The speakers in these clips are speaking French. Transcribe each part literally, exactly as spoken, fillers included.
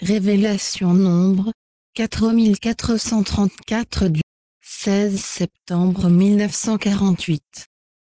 Révélation nombre quatre mille quatre cent trente-quatre du seize septembre mille neuf cent quarante-huit.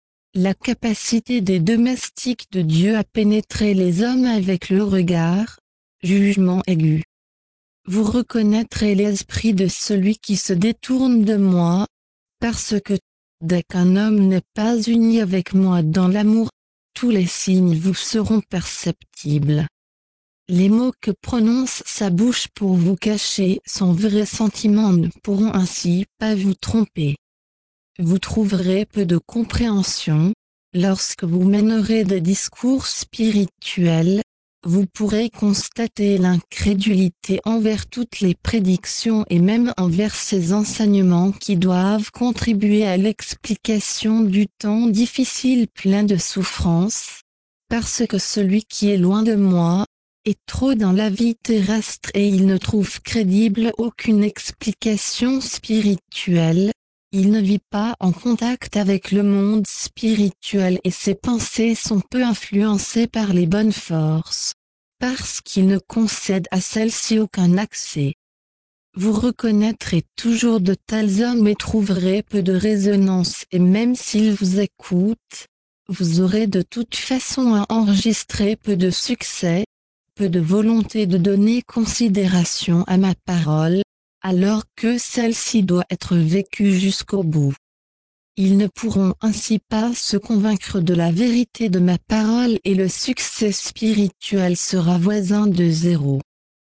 La capacité des domestiques de Dieu à pénétrer les hommes avec le regard, jugement aigu. Vous reconnaîtrez l'esprit de celui qui se détourne de moi, parce que, dès qu'un homme n'est pas uni avec moi dans l'amour, tous les signes vous seront perceptibles. Les mots que prononce sa bouche pour vous cacher son vrai sentiment ne pourront ainsi pas vous tromper. Vous trouverez peu de compréhension, lorsque vous mènerez des discours spirituels, vous pourrez constater l'incrédulité envers toutes les prédictions et même envers ces enseignements qui doivent contribuer à l'explication du temps difficile plein de souffrances, parce que celui qui est loin de moi, est trop dans la vie terrestre et il ne trouve crédible aucune explication spirituelle. Il ne vit pas en contact avec le monde spirituel et ses pensées sont peu influencées par les bonnes forces, parce qu'il ne concède à celles-ci aucun accès. Vous reconnaîtrez toujours de tels hommes et trouverez peu de résonance et même s'ils vous écoutent, vous aurez de toute façon à enregistrer peu de succès, peu de volonté de donner considération à ma parole, alors que celle-ci doit être vécue jusqu'au bout. Ils ne pourront ainsi pas se convaincre de la vérité de ma parole et le succès spirituel sera voisin de zéro.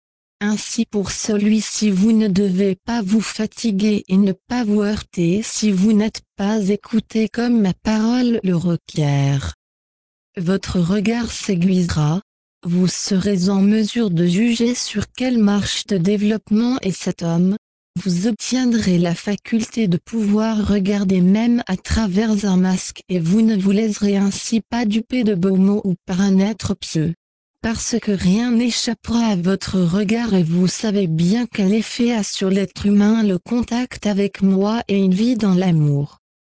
Ainsi pour celui-ci vous ne devez pas vous fatiguer et ne pas vous heurter si vous n'êtes pas écouté comme ma parole le requiert. Votre regard s'aiguisera. Vous serez en mesure de juger sur quelle marche de développement est cet homme. Vous obtiendrez la faculté de pouvoir regarder même à travers un masque et vous ne vous laisserez ainsi pas duper de beaux mots ou par un être pieux. Parce que rien n'échappera à votre regard et vous savez bien quel effet a sur l'être humain le contact avec moi et une vie dans l'amour.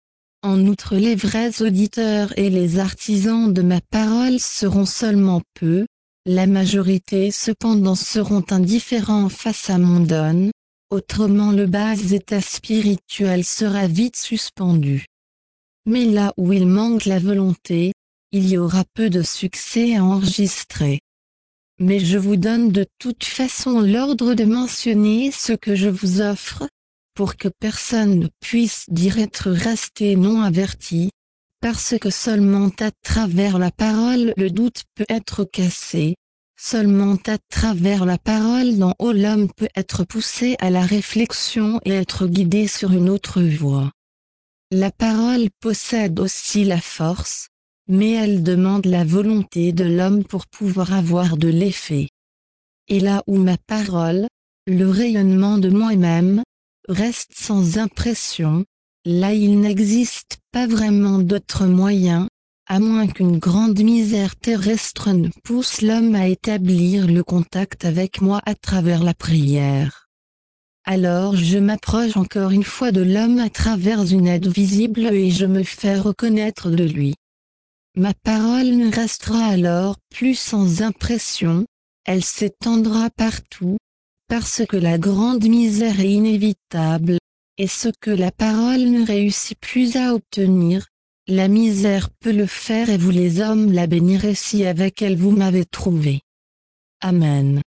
En outre, les vrais auditeurs et les artisans de ma parole seront seulement peu. La majorité cependant seront indifférents face à mon don, autrement le bas état spirituel sera vite suspendu. Mais là où il manque la volonté, il y aura peu de succès à enregistrer. Mais je vous donne de toute façon l'ordre de mentionner ce que je vous offre, pour que personne ne puisse dire être resté non averti. Parce que seulement à travers la parole le doute peut être cassé, seulement à travers la parole d'en haut l'homme peut être poussé à la réflexion et être guidé sur une autre voie. La parole possède aussi la force, mais elle demande la volonté de l'homme pour pouvoir avoir de l'effet. Et là où ma parole, le rayonnement de moi-même, reste sans impression, là il n'existe pas vraiment d'autre moyen, à moins qu'une grande misère terrestre ne pousse l'homme à établir le contact avec moi à travers la prière. Alors je m'approche encore une fois de l'homme à travers une aide visible et je me fais reconnaître de lui. Ma parole ne restera alors plus sans impression, elle s'étendra partout, parce que la grande misère est inévitable, et ce que la parole ne réussit plus à obtenir, la misère peut le faire et vous les hommes la bénirez si avec elle vous m'avez trouvé. Amen.